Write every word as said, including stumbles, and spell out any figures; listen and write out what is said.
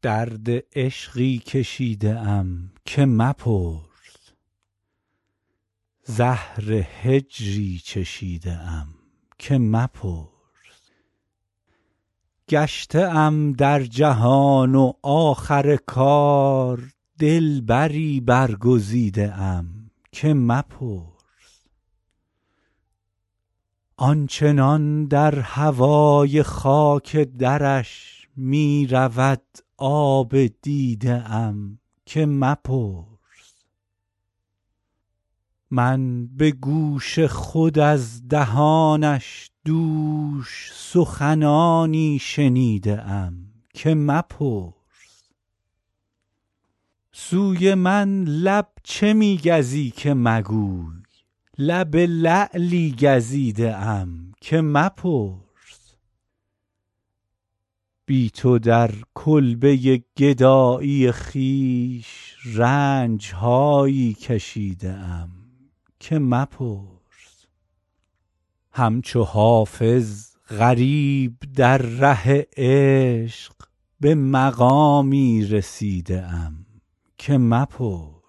درد عشقی کشیده ام که مپرس، زهر هجری چشیده ام که مپرس. گشته ام در جهان و آخر کار، دلبری برگزیده ام که مپرس. آنچنان در هوای خاک درش می رود آب دیده ام که مپرس. من به گوش خود از دهانش دوش سخنانی شنیده ام که مپرس. سوی من لب چه می گزی که مگوی، لب لعلی گزیده ام که مپرس. بی تو در کلبه گدایی خویش رنجهایی کشیده ام که مپرس. همچو حافظ غریب در ره عشق، به مقامی رسیده ام که مپرس.